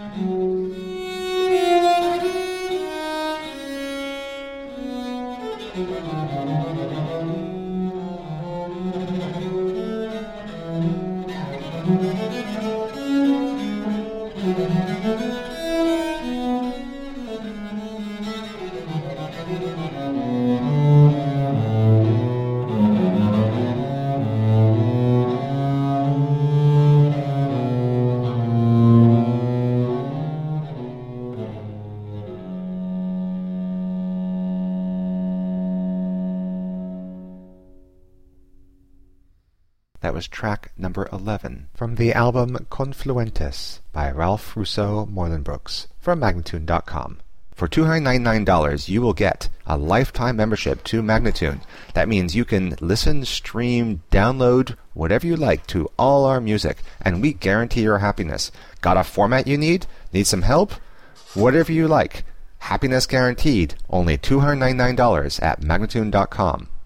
That was track number 11 from the album Confluentes by Ralph Russo Moylanbrooks from Magnatune.com. For $299, you will get a lifetime membership to Magnatune. That means you can listen, stream, download, whatever you like to all our music, and we guarantee your happiness. Got a format you need? Need some help? Whatever you like. Happiness guaranteed. Only $299 at Magnatune.com.